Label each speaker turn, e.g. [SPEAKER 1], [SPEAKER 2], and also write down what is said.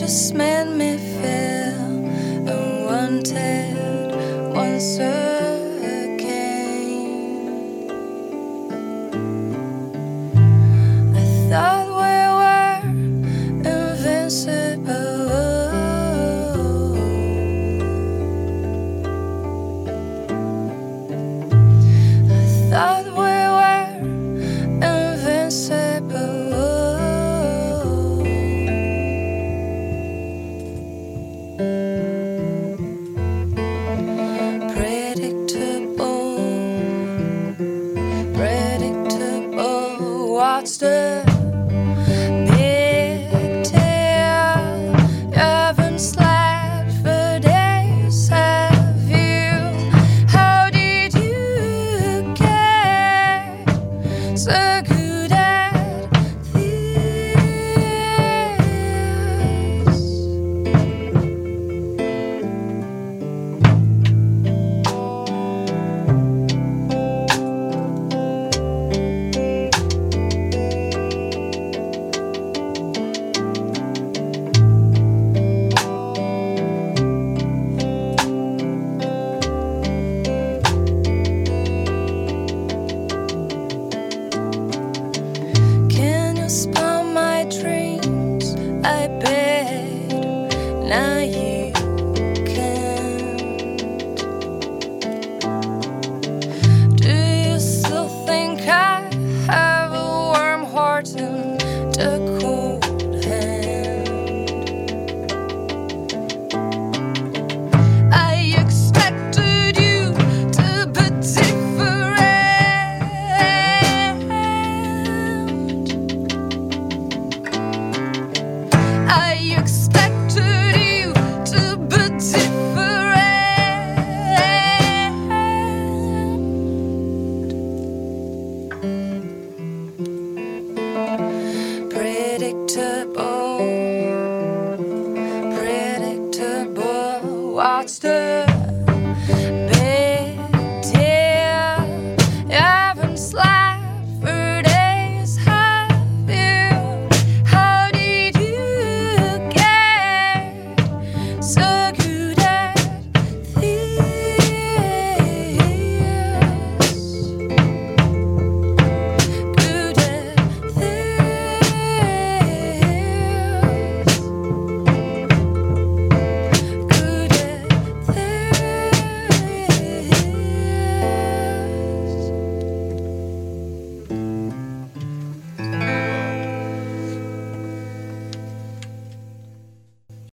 [SPEAKER 1] just made me feel unwanted once again. I thought we were invincible. I thought we were invincible. Predictable, what's the big deal? You haven't slept for days, have you? How did you get so good at this? Spell my dreams, I bet now you can't. Do you still think I have a warm heart and a cold hand? I expected you to be different. I expected you to be different. Predictable.